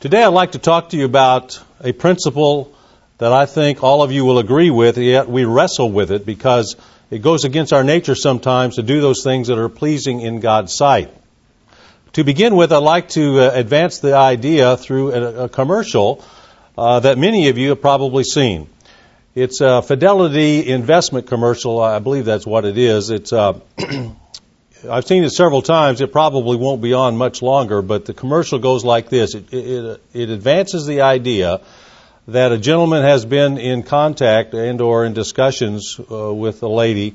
Today I'd like to talk to you about a principle that I think all of you will agree with, yet we wrestle with it because it goes against our nature sometimes to do those things that are pleasing in God's sight. To begin with, I'd like to advance the idea through a commercial that many of you have probably seen. It's a Fidelity investment commercial. I believe that's what it is. It's I've seen it several times. It probably won't be on much longer, but the commercial goes like this. It advances the idea that a gentleman has been in contact and or in discussions with a lady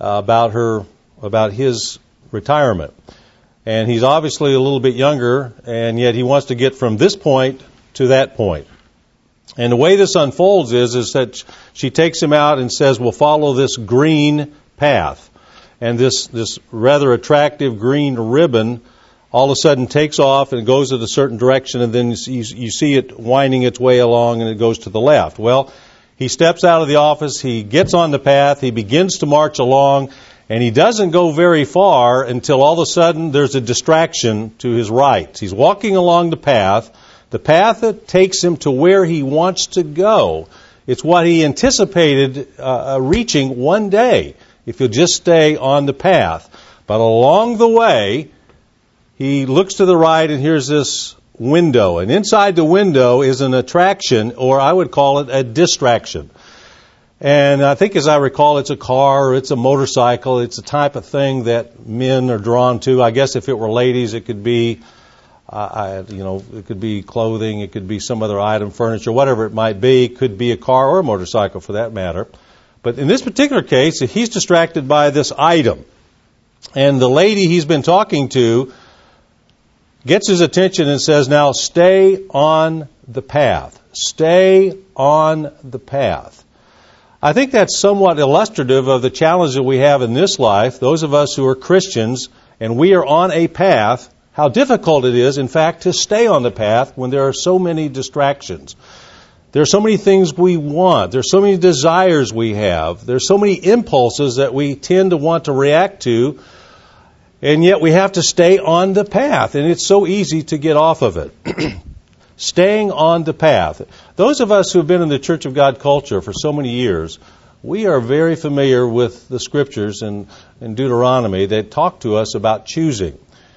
about his retirement. And he's obviously a little bit younger, and yet he wants to get from this point to that point. And the way this unfolds is that she takes him out and says, we'll follow this green path. And this rather attractive green ribbon all of a sudden takes off and goes in a certain direction, and then you see it winding its way along, and it goes to the left. Well, he steps out of the office, he gets on the path, he begins to march along, and he doesn't go very far until all of a sudden there's a distraction to his right. He's walking along the path that takes him to where he wants to go. It's what he anticipated reaching one day, if he'll just stay on the path. But along the way, he looks to the right and here's this window. And inside the window is an attraction, or I would call it a distraction. And I think, as I recall, it's a car or it's a motorcycle. It's a type of thing that men are drawn to. I guess if it were ladies, it could be, it could be clothing, it could be some other item, furniture, whatever it might be. It could be a car or a motorcycle for that matter. But in this particular case, he's distracted by this item. And the lady he's been talking to gets his attention and says, now stay on the path. Stay on the path. I think that's somewhat illustrative of the challenge that we have in this life, those of us who are Christians, and we are on a path, how difficult it is, in fact, to stay on the path when there are so many distractions. There are so many things we want. There are so many desires we have. There are so many impulses that we tend to want to react to, and yet we have to stay on the path, and it's so easy to get off of it. Staying on the path. Those of us who have been in the Church of God culture for so many years, we are very familiar with the Scriptures in Deuteronomy that talk to us about choosing.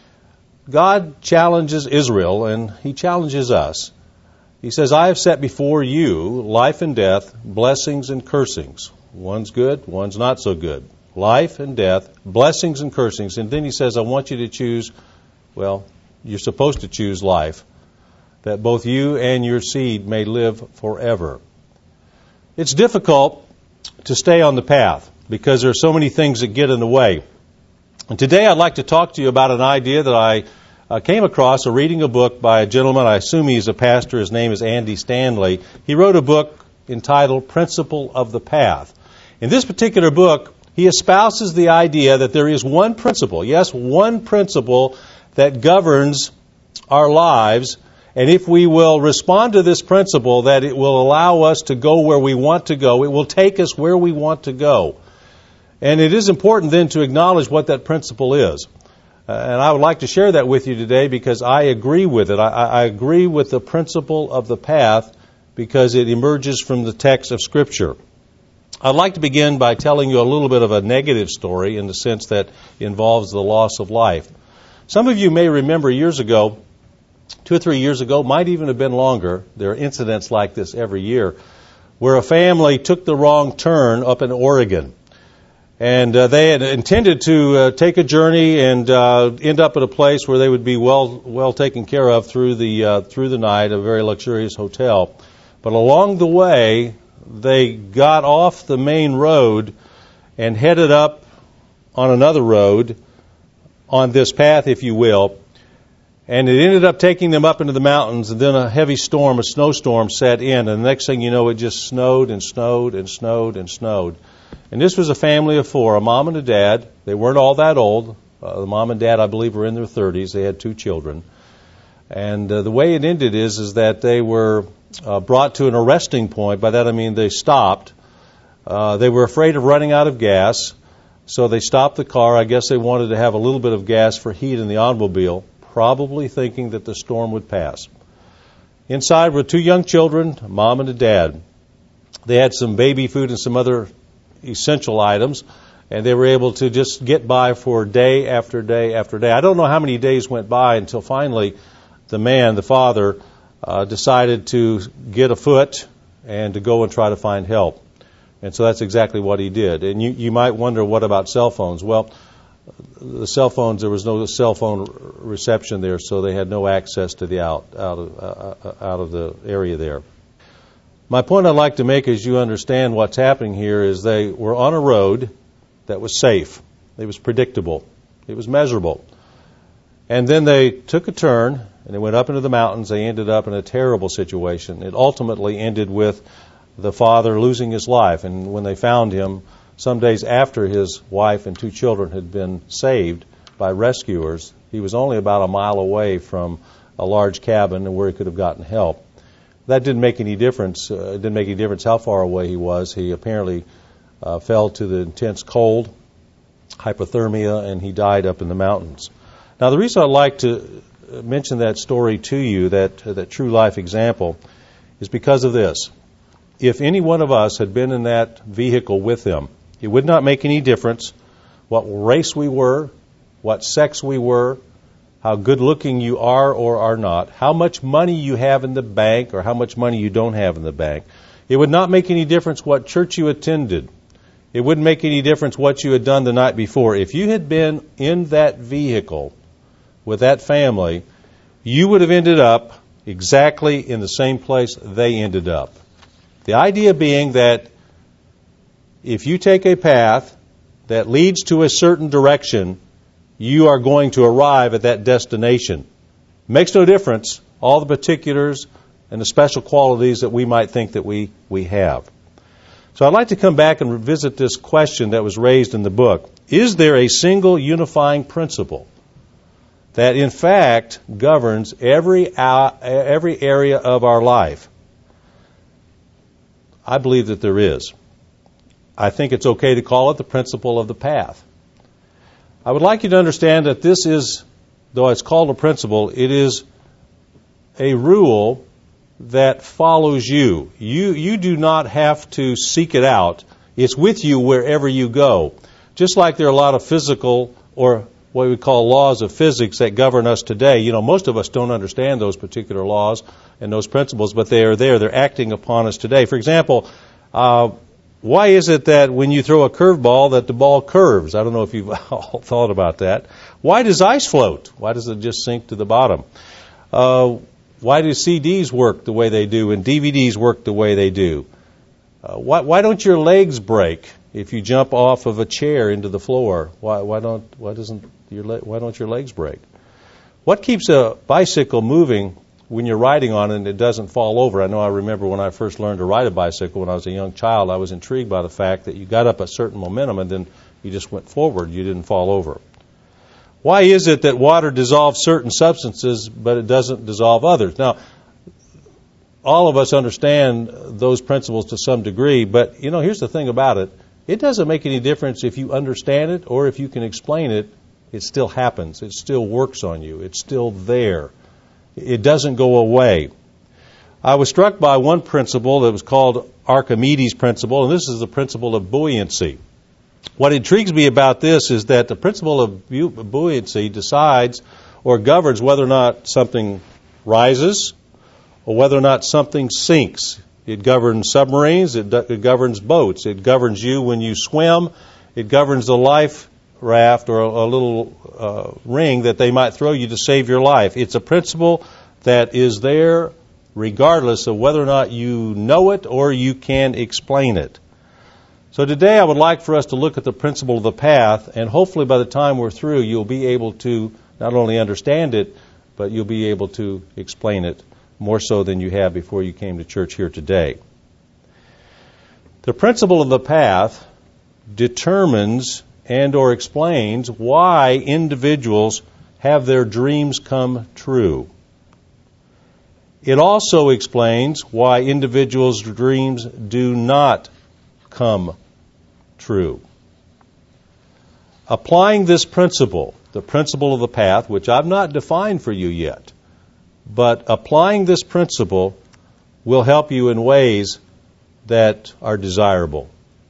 God challenges Israel, and He challenges us. He says, I have set before you life and death, blessings and cursings. One's good, one's not so good. Life and death, blessings and cursings. And then He says, I want you to choose, you're supposed to choose life, that both you and your seed may live forever. It's difficult to stay on the path because there are so many things that get in the way. And today I'd like to talk to you about an idea that I came across reading a book by a gentleman. I assume he's a pastor. His name is Andy Stanley. He wrote a book entitled Principle of the Path. In this particular book, he espouses the idea that there is one principle, yes, one principle that governs our lives, and if we will respond to this principle, that it will allow us to go where we want to go. It will take us where we want to go. And it is important then to acknowledge what that principle is. And I would like to share that with you today because I agree with it. I agree with the principle of the path because it emerges from the text of Scripture. I'd like to begin by telling you a little bit of a negative story in the sense that it involves the loss of life. Some of you may remember years ago, 2 or 3 years ago, might even have been longer, there are incidents like this every year, where a family took the wrong turn up in Oregon. And they had intended to take a journey and end up at a place where they would be well taken care of through the night, a very luxurious hotel. But along the way, they got off the main road and headed up on another road, on this path, if you will. And it ended up taking them up into the mountains, and then a heavy storm, a snowstorm, set in. And the next thing you know, it just snowed and snowed and snowed and snowed. And this was a family of 4, a mom and a dad. They weren't all that old. The mom and dad, I believe, were in their 30s. They had 2 children. And the way it ended is that they were brought to an arresting point. By that I mean they stopped. They were afraid of running out of gas, so they stopped the car. I guess they wanted to have a little bit of gas for heat in the automobile, probably thinking that the storm would pass. Inside were two young children, a mom and a dad. They had some baby food and some other essential items, and they were able to just get by for day after day after day. I don't know how many days went by until finally the man, the father, decided to get afoot and to go and try to find help. And so that's exactly what he did. And you might wonder, what about cell phones? Well, the cell phones, there was no cell phone reception there, so they had no access to the out of the area there. My point I'd like to make, as you understand what's happening here, is they were on a road that was safe. It was predictable. It was measurable. And then they took a turn, and they went up into the mountains. They ended up in a terrible situation. It ultimately ended with the father losing his life. And when they found him, some days after his wife and two children had been saved by rescuers, he was only about a mile away from a large cabin where he could have gotten help. That didn't make any difference. It didn't make any difference how far away he was. He apparently fell to the intense cold, hypothermia, and he died up in the mountains. Now, the reason I'd like to mention that story to you, that true life example, is because of this. If any one of us had been in that vehicle with him, it would not make any difference what race we were, what sex we were, how good looking you are or are not, how much money you have in the bank or how much money you don't have in the bank. It would not make any difference what church you attended. It wouldn't make any difference what you had done the night before. If you had been in that vehicle with that family, you would have ended up exactly in the same place they ended up. The idea being that if you take a path that leads to a certain direction, you are going to arrive at that destination. Makes no difference, all the particulars and the special qualities that we might think that we have. So I'd like to come back and revisit this question that was raised in the book. Is there a single unifying principle that in fact governs every area of our life? I believe that there is. I think it's okay to call it the principle of the path. I would like you to understand that this is, though it's called a principle, it is a rule that follows you. You do not have to seek it out. It's with you wherever you go. Just like there are a lot of physical or what we call laws of physics that govern us today. You know, most of us don't understand those particular laws and those principles, but they are there. They're acting upon us today. For example, why is it that when you throw a curveball that the ball curves? I don't know if you've all thought about that. Why does ice float? Why does it just sink to the bottom? Why do CDs work the way they do and DVDs work the way they do? Why don't your legs break if you jump off of a chair into the floor? Why don't your legs break? What keeps a bicycle moving when you're riding on it and it doesn't fall over? I know I remember when I first learned to ride a bicycle when I was a young child, I was intrigued by the fact that you got up a certain momentum and then you just went forward. You didn't fall over. Why is it that water dissolves certain substances but it doesn't dissolve others? Now, all of us understand those principles to some degree, but you know, here's the thing about it. It doesn't make any difference if you understand it or if you can explain it. It still happens. It still works on you. It's still there. It doesn't go away. I was struck by one principle that was called Archimedes' principle, and this is the principle of buoyancy. What intrigues me about this is that the principle of buoyancy decides or governs whether or not something rises or whether or not something sinks. It governs submarines. It governs boats. It governs you when you swim. It governs the life raft or a little ring that they might throw you to save your life. It's a principle that is there regardless of whether or not you know it or you can explain it. So today I would like for us to look at the principle of the path, and hopefully by the time we're through you'll be able to not only understand it, but you'll be able to explain it more so than you have before you came to church here today. The principle of the path determines and or explains why individuals have their dreams come true. It also explains why individuals' dreams do not come true. Applying this principle, the principle of the path, which I've not defined for you yet, But applying this principle will help you in ways that are desirable.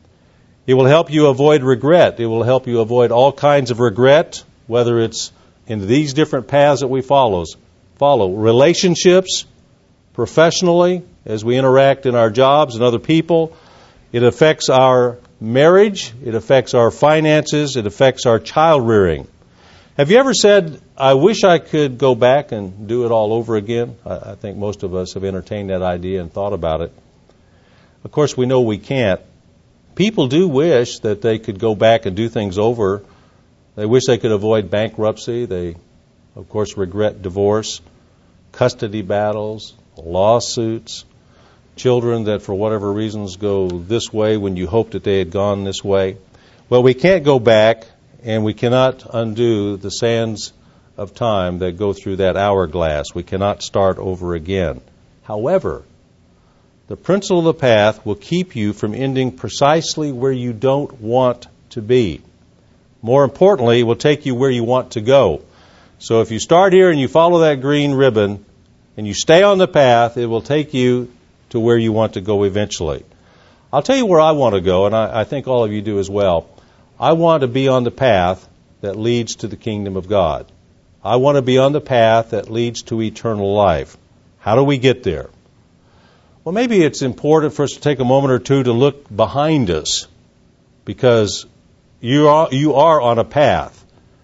It will help you avoid regret. It will help you avoid all kinds of regret, whether it's in these different paths that we follow. Relationships, professionally, as we interact in our jobs and other people. It affects our marriage. It affects our finances. It affects our child rearing. Have you ever said, I wish I could go back and do it all over again? I think most of us have entertained that idea and thought about it. Of course, we know we can't. People do wish that they could go back and do things over. They wish they could avoid bankruptcy. They, of course, regret divorce, custody battles, lawsuits, children that for whatever reasons go this way when you hoped that they had gone this way. Well, we can't go back, and we cannot undo the sands of time that go through that hourglass. We cannot start over again. However, the principle of the path will keep you from ending precisely where you don't want to be. More importantly, it will take you where you want to go. So if you start here and you follow that green ribbon and you stay on the path, it will take you to where you want to go eventually. I'll tell you where I want to go, and I think all of you do as well. I want to be on the path that leads to the kingdom of God. I want to be on the path that leads to eternal life. How do we get there? Well, maybe it's important for us to take a moment or two to look behind us, because you are on a path,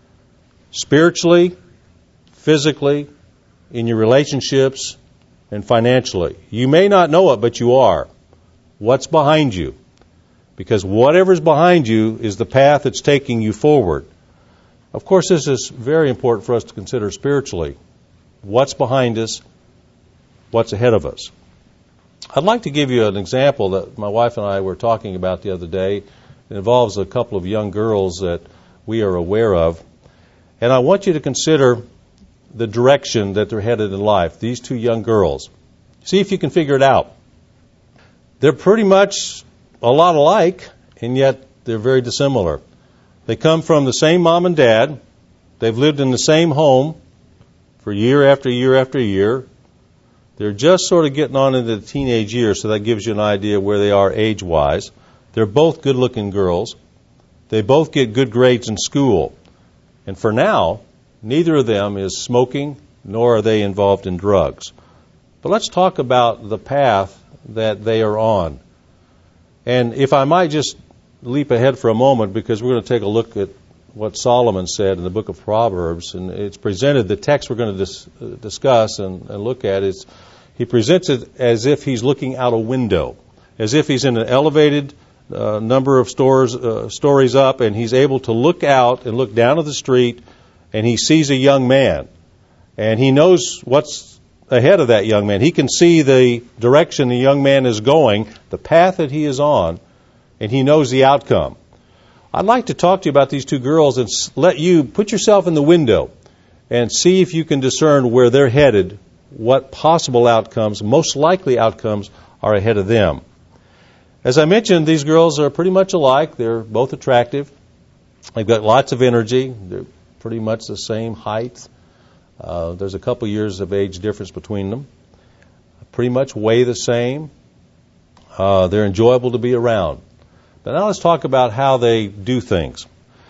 spiritually, physically, in your relationships, and financially. You may not know it, but you are. What's behind you? Because whatever's behind you is the path that's taking you forward. Of course, this is very important for us to consider spiritually. What's behind us? What's ahead of us? I'd like to give you an example that my wife and I were talking about the other day. It involves a couple of young girls that we are aware of. And I want you to consider the direction that they're headed in life. These two young girls. See if you can figure it out. They're pretty much a lot alike, and yet they're very dissimilar. They come from the same mom and dad. They've lived in the same home for year after year after year. They're just sort of getting on into the teenage years, so that gives you an idea where they are age-wise. They're both good-looking girls. They both get good grades in school. And for now, neither of them is smoking, nor are they involved in drugs. But let's talk about the path that they are on. And if I might just leap ahead for a moment, because we're going to take a look at what Solomon said in the book of Proverbs, and it's presented, the text we're going to discuss and look at is, he presents it as if he's looking out a window, as if he's in an elevated number of stories up, and he's able to look out and look down at the street, and he sees a young man, and he knows what's ahead of that young man. He can see the direction the young man is going, the path that he is on, and he knows the outcome. I'd like to talk to you about these two girls and let you put yourself in the window and see if you can discern where they're headed, what possible outcomes, most likely outcomes, are ahead of them. As I mentioned, these girls are pretty much alike. They're both attractive. They've got lots of energy. They're pretty much the same height. There's a couple years of age difference between them. Pretty much weigh the same. They're enjoyable to be around. But now let's talk about how they do things.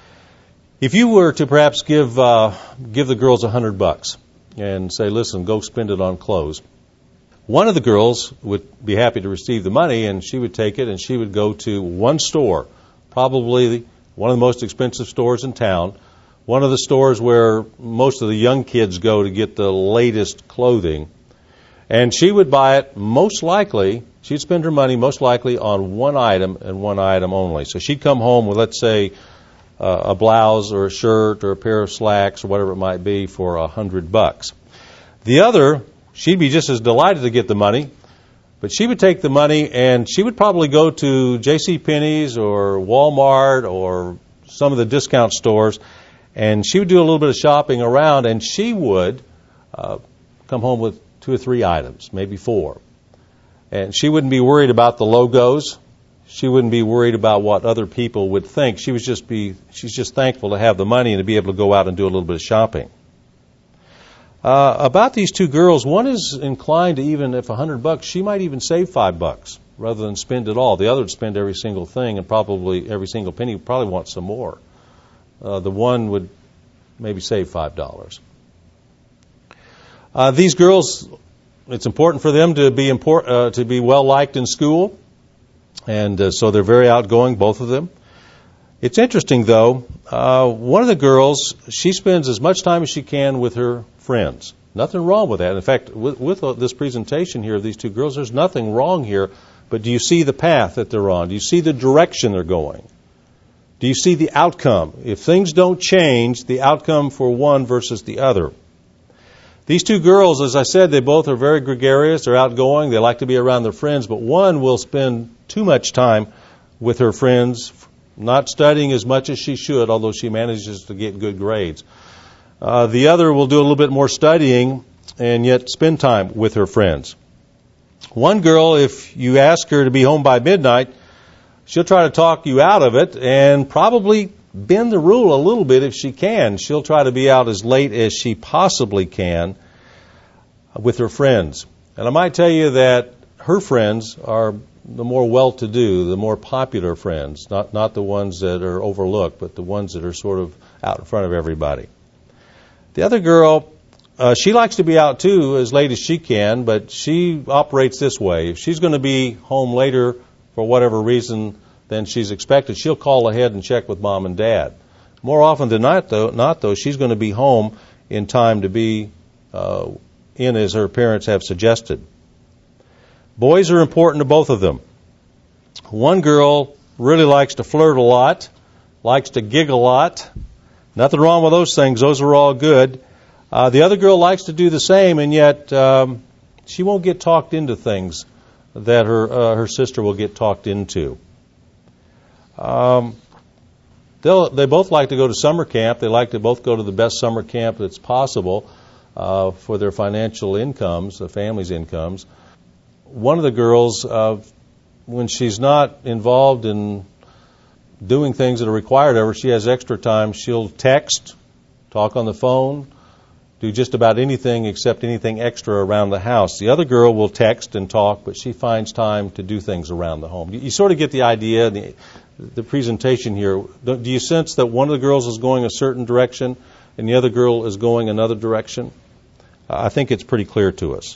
If you were to perhaps give the girls $100 and say, listen, go spend it on clothes, one of the girls would be happy to receive the money, and she would take it and she would go to one store, probably one of the most expensive stores in town, one of the stores where most of the young kids go to get the latest clothing, and she would buy it most likely, she'd spend her money most likely on one item and one item only. So she'd come home with, let's say, a blouse or a shirt or a pair of slacks or whatever it might be for $100. The other, she'd be just as delighted to get the money, but she would take the money and she would probably go to JCPenney's or Walmart or some of the discount stores, and she would do a little bit of shopping around, and she would come home with 2 or 3 items, maybe 4. And she wouldn't be worried about the logos. She wouldn't be worried about what other people would think. She's just thankful to have the money and to be able to go out and do a little bit of shopping. About these two girls, one is inclined to, even if $100, she might even save $5 rather than spend it all. The other would spend every single thing, and probably every single penny, probably want some more. The one would maybe save $5. These girls, it's important for them to be well liked in school, and so they're very outgoing, both of them. It's interesting, though. One of the girls, she spends as much time as she can with her friends. Nothing wrong with that. In fact, with this presentation here of these two girls, there's nothing wrong here. But do you see the path that they're on? Do you see the direction they're going? Do you see the outcome? If things don't change, the outcome for one versus the other. These two girls, as I said, they both are very gregarious. They're outgoing. They like to be around their friends. But one will spend too much time with her friends, not studying as much as she should, although she manages to get good grades. The other will do a little bit more studying and yet spend time with her friends. One girl, if you ask her to be home by midnight, she'll try to talk you out of it and probably bend the rule a little bit if she can. She'll try to be out as late as she possibly can with her friends. And I might tell you that her friends are the more well-to-do, the more popular friends, not the ones that are overlooked, but the ones that are sort of out in front of everybody. The other girl, she likes to be out too as late as she can, but she operates this way. If she's going to be home later for whatever reason than she's expected, she'll call ahead and check with Mom and Dad. More often than not, though, she's going to be home in time to be in as her parents have suggested. Boys are important to both of them. One girl really likes to flirt a lot, likes to giggle a lot. Nothing wrong with those things. Those are all good. The other girl likes to do the same, and yet she won't get talked into things that her sister will get talked into. They both like to go to summer camp. They like to both go to the best summer camp that's possible for their financial incomes, the family's incomes. One of the girls, when she's not involved in doing things that are required of her, she has extra time. She'll text, talk on the phone, do just about anything except anything extra around the house. The other girl will text and talk, but she finds time to do things around the home. You sort of get the idea, the presentation here. Do you sense that one of the girls is going a certain direction and the other girl is going another direction? I think it's pretty clear to us.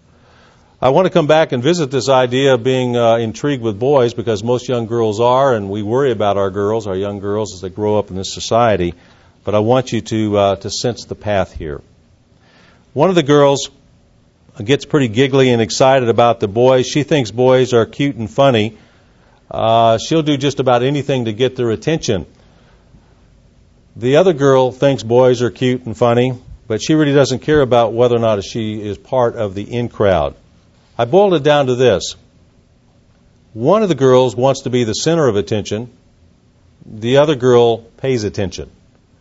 I want to come back and visit this idea of being intrigued with boys, because most young girls are, and we worry about our young girls, as they grow up in this society. But I want you to sense the path here. One of the girls gets pretty giggly and excited about the boys. She thinks boys are cute and funny. She'll do just about anything to get their attention. The other girl thinks boys are cute and funny, but she really doesn't care about whether or not she is part of the in crowd. I boiled it down to this. One of the girls wants to be the center of attention. The other girl pays attention.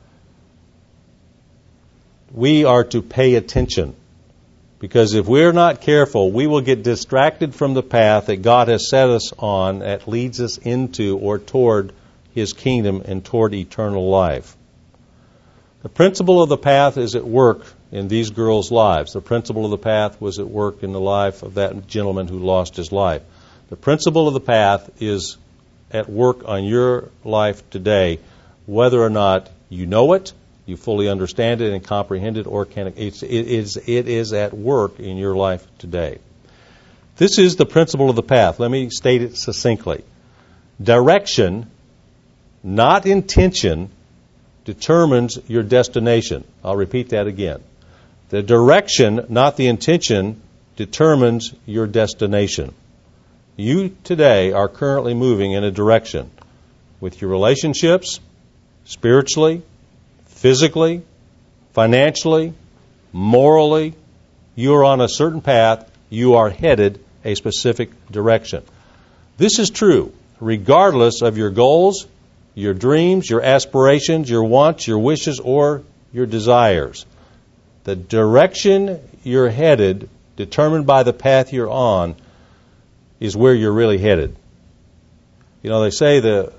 We are to pay attention, because if we're not careful, we will get distracted from the path that God has set us on that leads us into or toward His kingdom and toward eternal life. The principle of the path is at work in these girls' lives. The principle of the path was at work in the life of that gentleman who lost his life. The principle of the path is at work on your life today, whether or not you know it, you fully understand it and comprehend it, or it is at work in your life today. This is the principle of the path. Let me state it succinctly. Direction, not intention, determines your destination. I'll repeat that again. The direction, not the intention, determines your destination. You today are currently moving in a direction with your relationships, spiritually, physically, financially, morally. You are on a certain path. You are headed a specific direction. This is true regardless of your goals, your dreams, your aspirations, your wants, your wishes, or your desires. The direction you're headed, determined by the path you're on, is where you're really headed. You know, they say the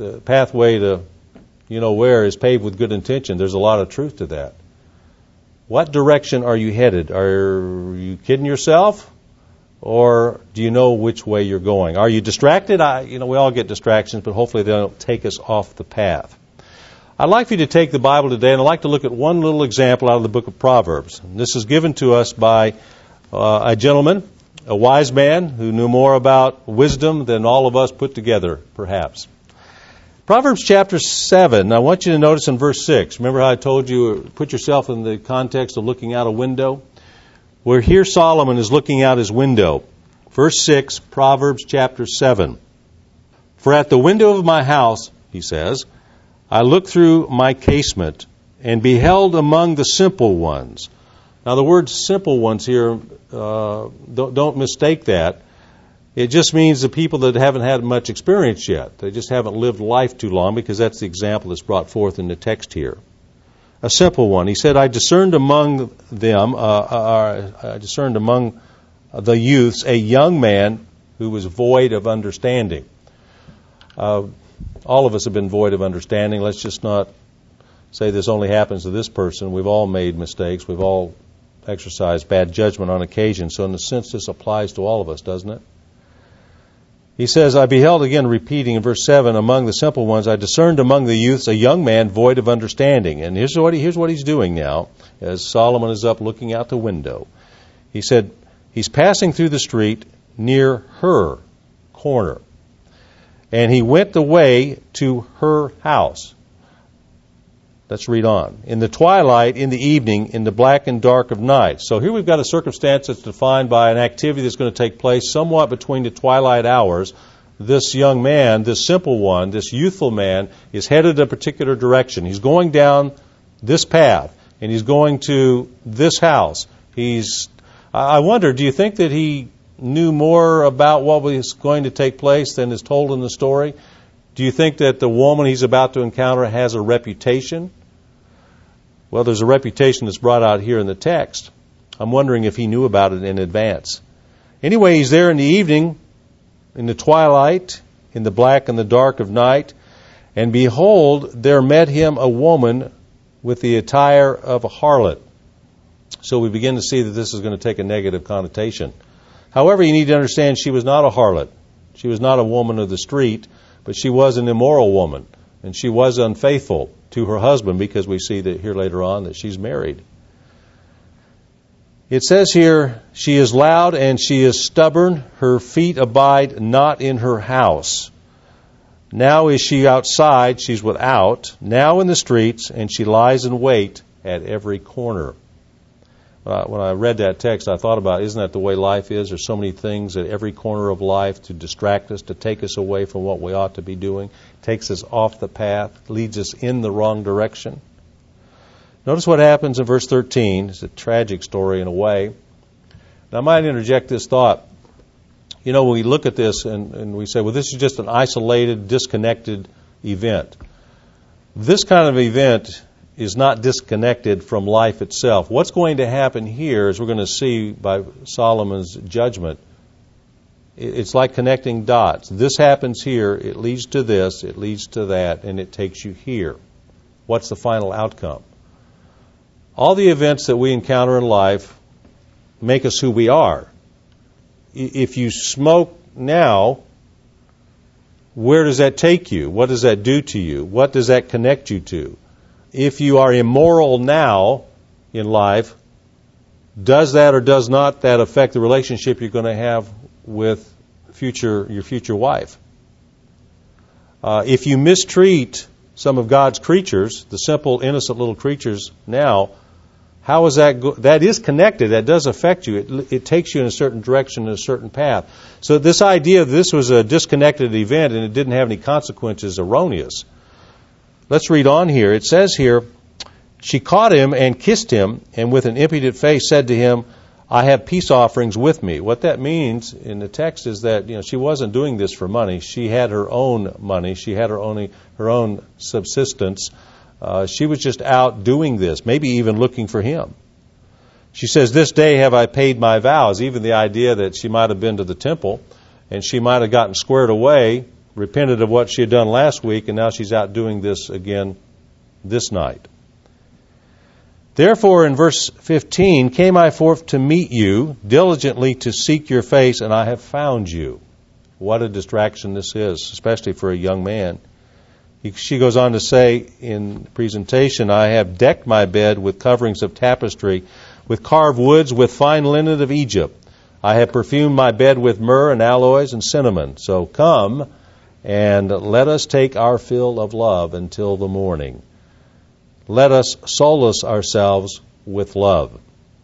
pathway to where is paved with good intention. There's a lot of truth to that. What direction are you headed? Are you kidding yourself? Or do you know which way you're going? Are you distracted? We all get distractions, but hopefully they don't take us off the path. I'd like for you to take the Bible today, and I'd like to look at one little example out of the book of Proverbs. And this is given to us by a gentleman, a wise man who knew more about wisdom than all of us put together, perhaps. Proverbs chapter 7, I want you to notice in verse 6. Remember how I told you, put yourself in the context of looking out a window? Where here Solomon is looking out his window. Verse 6, Proverbs chapter 7. For at the window of my house, he says, I looked through my casement and beheld among the simple ones. Now the word simple ones here, don't mistake that. It just means the people that haven't had much experience yet. They just haven't lived life too long, because that's the example that's brought forth in the text here. A simple one. He said, I discerned among them, I discerned among the youths a young man who was void of understanding. All of us have been void of understanding. Let's just not say this only happens to this person. We've all made mistakes. We've all exercised bad judgment on occasion. So in a sense, this applies to all of us, doesn't it? He says, I beheld, again repeating in verse 7, among the simple ones, I discerned among the youths a young man void of understanding. And here's what he's doing now, as Solomon is up looking out the window. He said, he's passing through the street near her corner. And he went the way to her house. Let's read on. In the twilight, in the evening, in the black and dark of night. So here we've got a circumstance that's defined by an activity that's going to take place somewhat between the twilight hours. This young man, this simple one, this youthful man, is headed a particular direction. He's going down this path, and he's going to this house. I wonder, do you think that he knew more about what was going to take place than is told in the story? Do you think that the woman he's about to encounter has a reputation? Well, there's a reputation that's brought out here in the text. I'm wondering if he knew about it in advance. Anyway, he's there in the evening, in the twilight, in the black and the dark of night, and behold, there met him a woman with the attire of a harlot. So we begin to see that this is going to take a negative connotation. However, you need to understand she was not a harlot. She was not a woman of the street, but she was an immoral woman, and she was unfaithful to her husband, because we see that here later on that she's married. It says here, she is loud and she is stubborn. Her feet abide not in her house. Now is she outside, she's without, now in the streets, and she lies in wait at every corner. When I read that text, I thought about, isn't that the way life is? There's so many things at every corner of life to distract us, to take us away from what we ought to be doing, takes us off the path, leads us in the wrong direction. Notice what happens in verse 13. It's a tragic story in a way. Now, I might interject this thought. You know, when we look at this and we say, well, this is just an isolated, disconnected event. This kind of event is not disconnected from life itself. What's going to happen here, as we're going to see by Solomon's judgment, it's like connecting dots. This happens here, it leads to this, it leads to that, and it takes you here. What's the final outcome? All the events that we encounter in life make us who we are. If you smoke now, where does that take you? What does that do to you? What does that connect you to? If you are immoral now in life, does that or does not that affect the relationship you're going to have with your future wife? If you mistreat some of God's creatures, the simple, innocent little creatures now, how is that that is connected. That does affect you. It takes you in a certain direction, in a certain path. So this idea that this was a disconnected event and it didn't have any consequences is erroneous. Let's read on here. It says here, she caught him and kissed him, and with an impudent face said to him, I have peace offerings with me. What that means in the text is that she wasn't doing this for money. She had her own money. She had her own subsistence. She was just out doing this, maybe even looking for him. She says, this day have I paid my vows. Even the idea that she might have been to the temple and she might have gotten squared away, repented of what she had done last week, and now she's out doing this again this night. Therefore, in verse 15, came I forth to meet you, diligently to seek your face, and I have found you. What a distraction this is, especially for a young man. She goes on to say in the presentation, I have decked my bed with coverings of tapestry, with carved woods, with fine linen of Egypt. I have perfumed my bed with myrrh and aloes and cinnamon. So come and let us take our fill of love until the morning. Let us solace ourselves with love.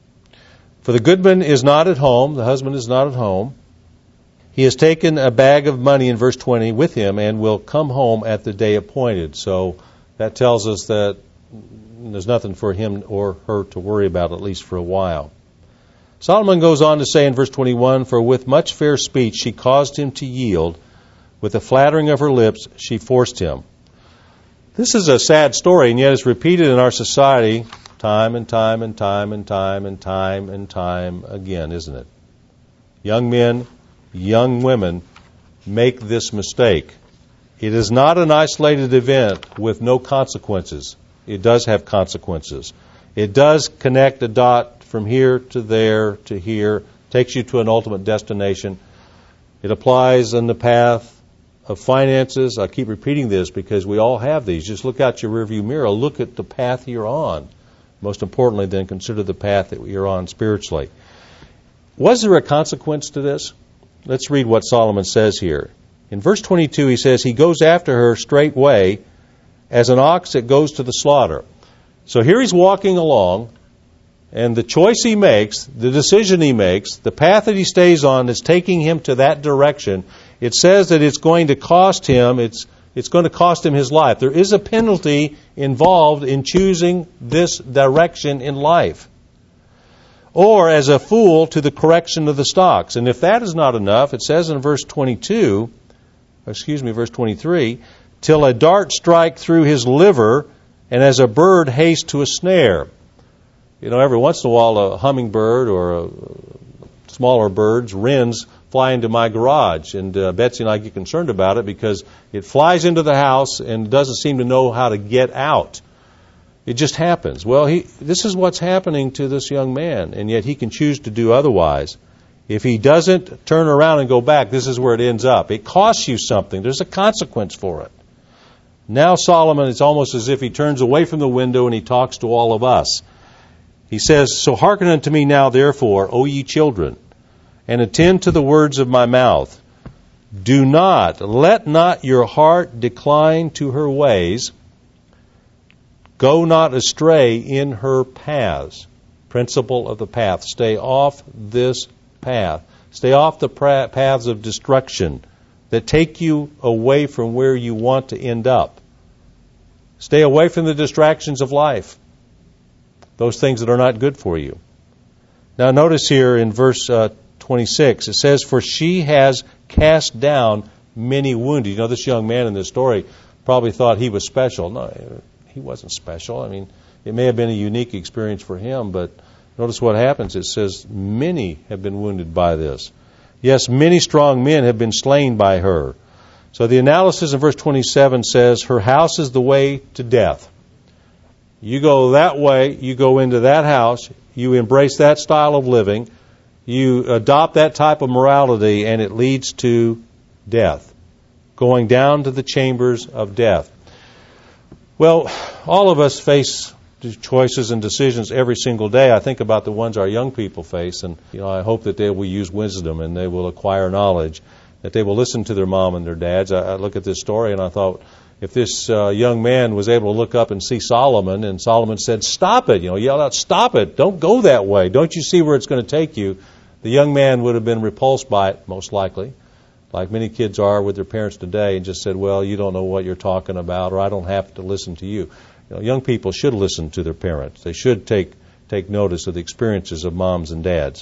For the goodman is not at home, the husband is not at home. He has taken a bag of money in verse 20 with him and will come home at the day appointed. So that tells us that there's nothing for him or her to worry about, at least for a while. Solomon goes on to say in verse 21, for with much fair speech she caused him to yield. With the flattering of her lips she forced him. This is a sad story, and yet it's repeated in our society time and time and time and time and time and time again, isn't it? Young men, young women make this mistake. It is not an isolated event with no consequences. It does have consequences. It does connect a dot from here to there to here, takes you to an ultimate destination. It applies in the path of finances. I keep repeating this because we all have these. Just look out your rearview mirror. Look at the path you're on. Most importantly, then, consider the path that you're on spiritually. Was there a consequence to this? Let's read what Solomon says here. In verse 22, he says, he goes after her straightway as an ox that goes to the slaughter. So here he's walking along, and the choice he makes, the decision he makes, the path that he stays on is taking him to that direction. It says that it's going to cost him, it's going to cost him his life. There is a penalty involved in choosing this direction in life. Or as a fool to the correction of the stocks. And if that is not enough, it says in verse 23, till a dart strike through his liver, and as a bird haste to a snare. You know, every once in a while a hummingbird or smaller birds, wrens, fly into my garage. And Betsy and I get concerned about it because it flies into the house and doesn't seem to know how to get out. It just happens. Well, this is what's happening to this young man, and yet he can choose to do otherwise. If he doesn't turn around and go back, this is where it ends up. It costs you something. There's a consequence for it. Now Solomon, it's almost as if he turns away from the window and he talks to all of us. He says, so hearken unto me now, therefore, O ye children, and attend to the words of my mouth. Let not your heart decline to her ways. Go not astray in her paths. Principle of the path. Stay off this path. Stay off the paths of destruction that take you away from where you want to end up. Stay away from the distractions of life. Those things that are not good for you. Now notice here in verse 26, it says, for she has cast down many wounded. You know, this young man in this story probably thought he was special. No, he wasn't special. I mean, it may have been a unique experience for him, but notice what happens. It says, many have been wounded by this. Yes, many strong men have been slain by her. So the analysis in verse 27 says, her house is the way to death. You go that way, you go into that house, you embrace that style of living, you adopt that type of morality, and it leads to death, going down to the chambers of death. Well, all of us face choices and decisions every single day. I think about the ones our young people face, and I hope that they will use wisdom and they will acquire knowledge, that they will listen to their mom and their dads. I look at this story and I thought, if this young man was able to look up and see Solomon, and Solomon said, stop it, yelled out, stop it, don't go that way, don't you see where it's going to take you? The young man would have been repulsed by it, most likely, like many kids are with their parents today, and just said, well, you don't know what you're talking about, or I don't have to listen to you. Young people should listen to their parents. They should take notice of the experiences of moms and dads.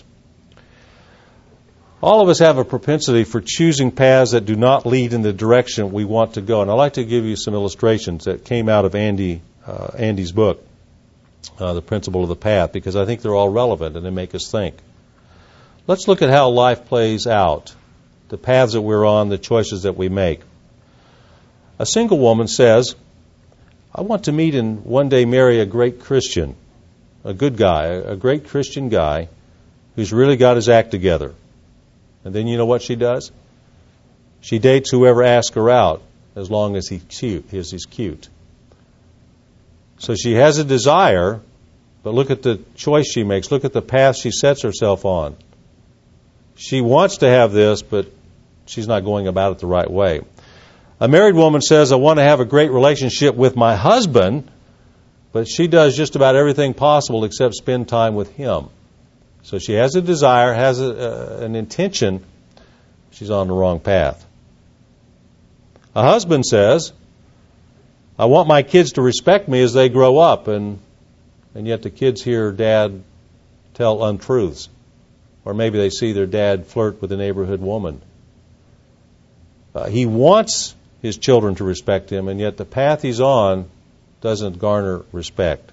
All of us have a propensity for choosing paths that do not lead in the direction we want to go. And I'd like to give you some illustrations that came out of Andy's book, The Principle of the Path, because I think they're all relevant and they make us think. Let's look at how life plays out, the paths that we're on, the choices that we make. A single woman says, I want to meet and one day marry a great Christian. a good guy, a great Christian guy, who's really got his act together. And then you know what she does? She dates whoever asks her out, as long as he's cute. So she has a desire, but look at the choice she makes. Look at the path she sets herself on. She wants to have this, but she's not going about it the right way. A married woman says, I want to have a great relationship with my husband, but she does just about everything possible except spend time with him. So she has a desire, has an intention. She's on the wrong path. A husband says, I want my kids to respect me as they grow up, and yet the kids hear dad tell untruths. Or maybe they see their dad flirt with a neighborhood woman. He wants his children to respect him, and yet the path he's on doesn't garner respect.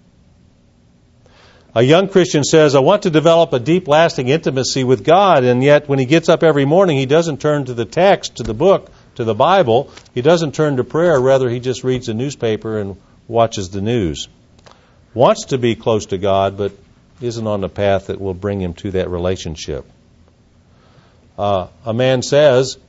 A young Christian says, I want to develop a deep, lasting intimacy with God, and yet when he gets up every morning, he doesn't turn to the text, to the book, to the Bible. He doesn't turn to prayer. Rather, he just reads the newspaper and watches the news. Wants to be close to God, but isn't on the path that will bring him to that relationship. A man says,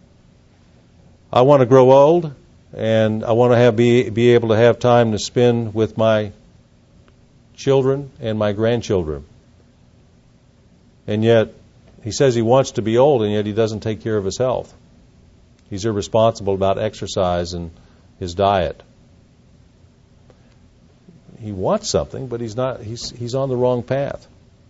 I want to grow old, and I want to be able to have time to spend with my children and my grandchildren. And yet, he says he wants to be old, and yet he doesn't take care of his health. He's irresponsible about exercise and his diet. He wants something, but he's on the wrong path.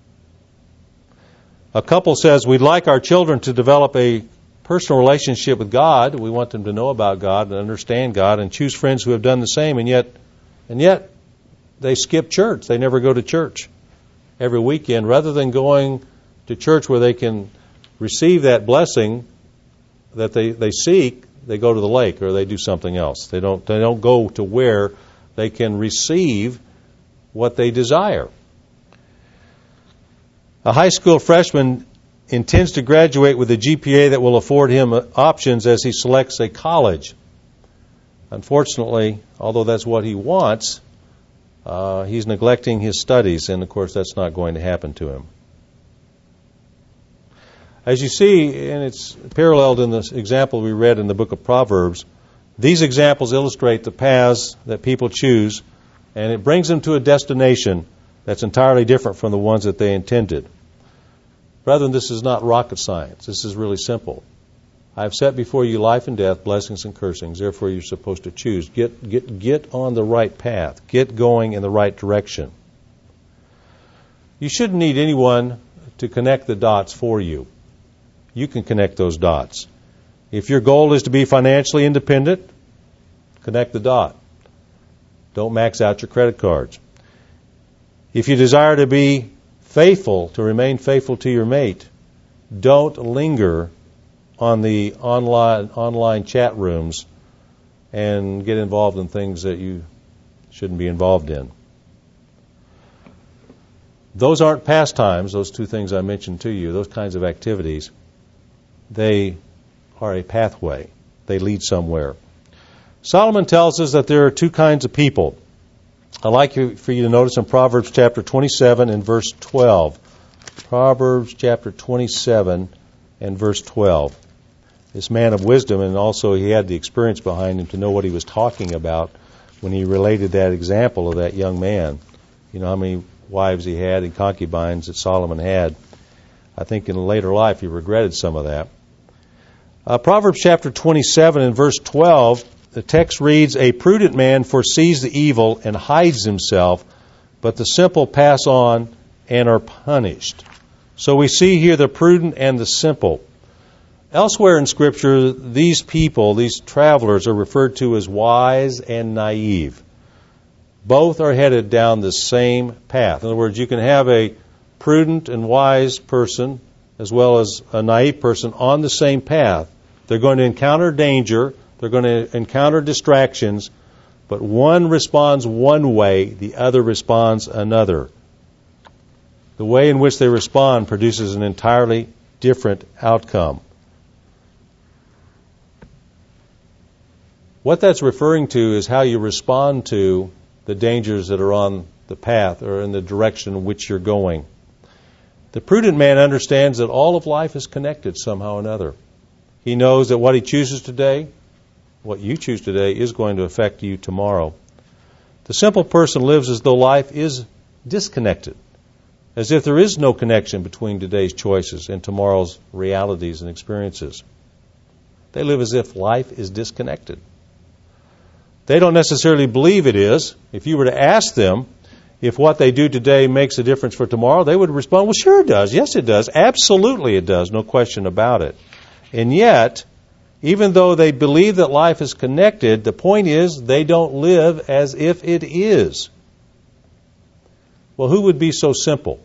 A couple says, we'd like our children to develop a personal relationship with God. We want them to know about God and understand God and choose friends who have done the same, and yet they skip church. They never go to church every weekend. Rather than going to church where they can receive that blessing that they seek, they go to the lake or they do something else. They don't go to where they can receive what they desire. A high school freshman intends to graduate with a GPA that will afford him options as he selects a college. Unfortunately, although that's what he wants, he's neglecting his studies, and of course that's not going to happen to him. As you see, and it's paralleled in this example we read in the book of Proverbs, these examples illustrate the paths that people choose, and it brings them to a destination that's entirely different from the ones that they intended. Brethren, this is not rocket science. This is really simple. I have set before you life and death, blessings and cursings. Therefore, you're supposed to choose. Get on the right path. Get going in the right direction. You shouldn't need anyone to connect the dots for you. You can connect those dots. If your goal is to be financially independent, connect the dot. Don't max out your credit cards. If you desire to be faithful, to remain faithful to your mate, don't linger on the online chat rooms and get involved in things that you shouldn't be involved in. Those aren't pastimes, those two things I mentioned to you, those kinds of activities. They are a pathway. They lead somewhere. Solomon tells us that there are two kinds of people. I'd like for you to notice in Proverbs chapter 27 and verse 12. Proverbs chapter 27 and verse 12. This man of wisdom, and also he had the experience behind him to know what he was talking about when he related that example of that young man. You know how many wives he had and concubines that Solomon had. I think in later life he regretted some of that. Proverbs chapter 27 and verse 12, the text reads, a prudent man foresees the evil and hides himself, but the simple pass on and are punished. So we see here the prudent and the simple. Elsewhere in Scripture, these people, these travelers, are referred to as wise and naive. Both are headed down the same path. In other words, you can have a prudent and wise person as well as a naive person on the same path. They're going to encounter danger. They're going to encounter distractions. But one responds one way, the other responds another. The way in which they respond produces an entirely different outcome. What that's referring to is how you respond to the dangers that are on the path or in the direction in which you're going. The prudent man understands that all of life is connected somehow or another. He knows that what he chooses today, what you choose today, is going to affect you tomorrow. The simple person lives as though life is disconnected, as if there is no connection between today's choices and tomorrow's realities and experiences. They live as if life is disconnected. They don't necessarily believe it is. If you were to ask them if what they do today makes a difference for tomorrow, they would respond, well, sure it does. Yes, it does. Absolutely it does. No question about it. And yet, even though they believe that life is connected, the point is they don't live as if it is. Well, who would be so simple?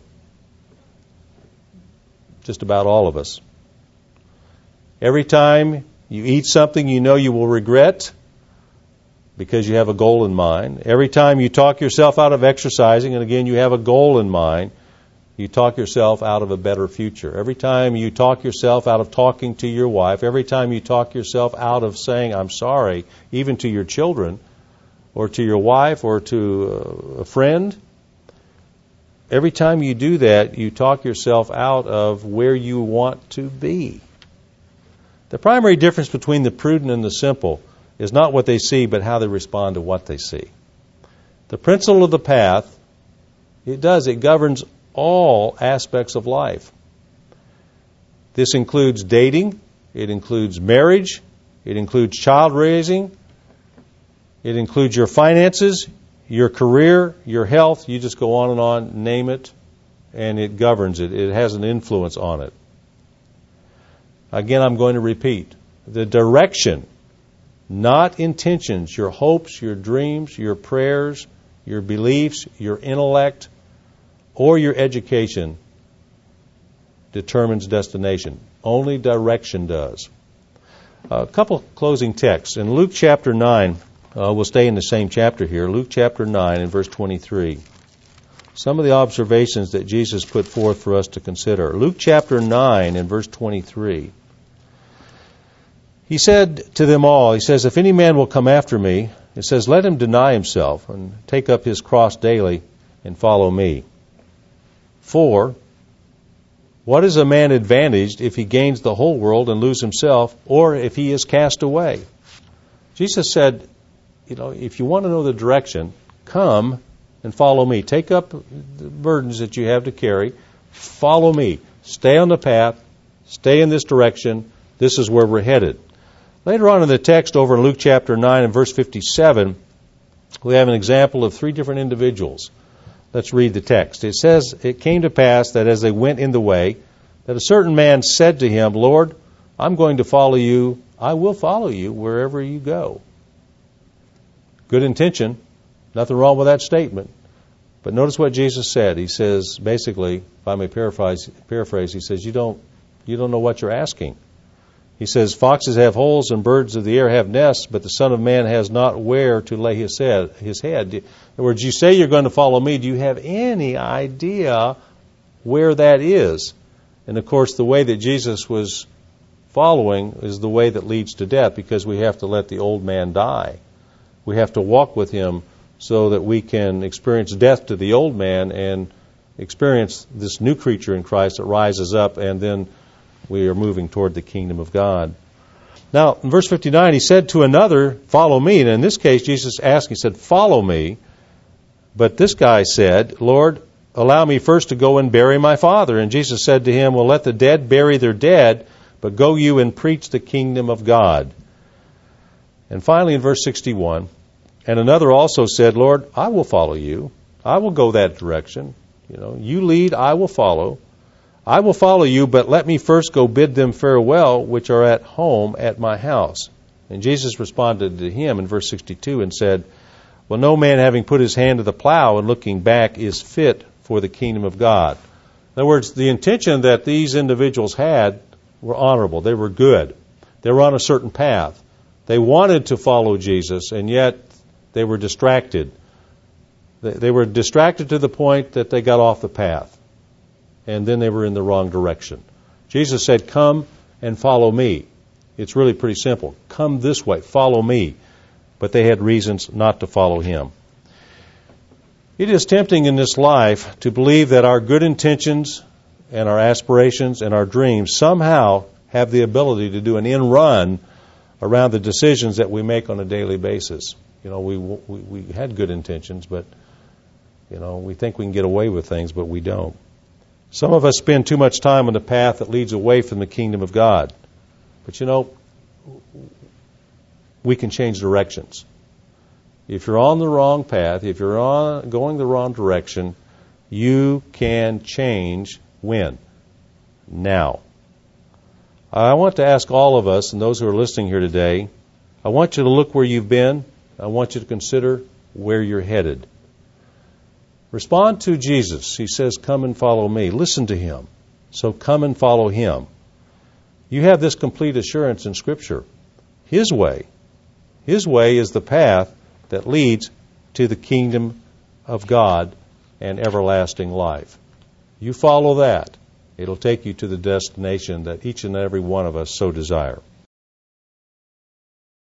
Just about all of us. Every time you eat something you know you will regret because you have a goal in mind. Every time you talk yourself out of exercising, and again you have a goal in mind, you talk yourself out of a better future. Every time you talk yourself out of talking to your wife, every time you talk yourself out of saying I'm sorry, even to your children or to your wife or to a friend, every time you do that, you talk yourself out of where you want to be. The primary difference between the prudent and the simple is not what they see, but how they respond to what they see. The principle of the path, it governs all aspects of life. This includes dating, it includes marriage, it includes child raising, it includes your finances, your career, your health. You just go on, name it, and it governs it. It has an influence on it. Again, I'm going to repeat. The direction, not intentions, your hopes, your dreams, your prayers, your beliefs, your intellect, or your education determines destination. Only direction does. A couple closing texts. In Luke chapter 9, we'll stay in the same chapter here. Luke chapter 9 and verse 23. Some of the observations that Jesus put forth for us to consider. Luke chapter 9 and verse 23. He said to them all, he says, if any man will come after me, it says, let him deny himself and take up his cross daily and follow me. For what is a man advantaged if he gains the whole world and lose himself, or if he is cast away? Jesus said, if you want to know the direction, come and follow me. Take up the burdens that you have to carry. Follow me. Stay on the path. Stay in this direction. This is where we're headed. Later on in the text over in Luke chapter 9 and verse 57, we have an example of three different individuals. Let's read the text. It says, it came to pass that as they went in the way, that a certain man said to him, Lord, I'm going to follow you. I will follow you wherever you go. Good intention. Nothing wrong with that statement. But notice what Jesus said. He says, basically, if I may paraphrase, he says, you don't know what you're asking. He says, foxes have holes and birds of the air have nests, but the Son of Man has not where to lay his head. In other words, you say you're going to follow me. Do you have any idea where that is? And, of course, the way that Jesus was following is the way that leads to death, because we have to let the old man die. We have to walk with him so that we can experience death to the old man and experience this new creature in Christ that rises up, and then we are moving toward the kingdom of God. Now, in verse 59, he said to another, follow me. And in this case, Jesus asked, he said, follow me. But this guy said, Lord, allow me first to go and bury my father. And Jesus said to him, well, let the dead bury their dead, but go you and preach the kingdom of God. And finally, in verse 61, and another also said, Lord, I will follow you. I will go that direction. You lead, I will follow. I will follow you, but let me first go bid them farewell, which are at home at my house. And Jesus responded to him in verse 62 and said, well, no man having put his hand to the plow and looking back is fit for the kingdom of God. In other words, the intention that these individuals had were honorable. They were good. They were on a certain path. They wanted to follow Jesus, and yet they were distracted. They were distracted to the point that they got off the path. And then they were in the wrong direction. Jesus said, come and follow me. It's really pretty simple. Come this way. Follow me. But they had reasons not to follow him. It is tempting in this life to believe that our good intentions and our aspirations and our dreams somehow have the ability to do an end run around the decisions that we make on a daily basis. You know, we had good intentions, but, you know, we think we can get away with things, but we don't. Some of us spend too much time on the path that leads away from the kingdom of God. But, you know, we can change directions. If you're on the wrong path, if you're going the wrong direction, you can change when? Now. I want to ask all of us and those who are listening here today, I want you to look where you've been. I want you to consider where you're headed. Respond to Jesus. He says, come and follow me. Listen to him. So come and follow him. You have this complete assurance in Scripture. His way is the path that leads to the kingdom of God and everlasting life. You follow that. It'll take you to the destination that each and every one of us so desire.